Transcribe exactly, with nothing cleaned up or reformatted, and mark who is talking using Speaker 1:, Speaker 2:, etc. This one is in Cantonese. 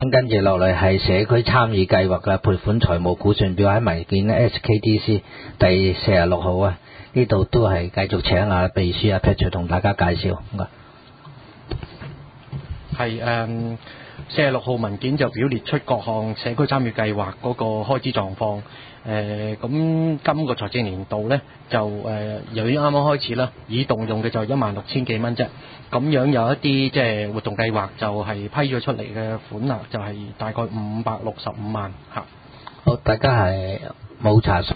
Speaker 1: 跟住落嚟係社區參與計劃嘅撥款財務估算表喺文件 S K D C 第四十六號啊，呢度都係繼續請啊秘書啊 Patrick 同大家介紹。
Speaker 2: 係誒四十六號文件就表列出各項社區參與計劃嗰個開支狀況。誒咁今個財政年度呢，就誒、呃、由於啱啱開始啦，已動用嘅就一萬六千幾蚊啫。咁樣有一啲即係活動計劃就係批咗出嚟嘅款額就係大概五百六十五萬嚇。
Speaker 1: 好，大家係冇查詢。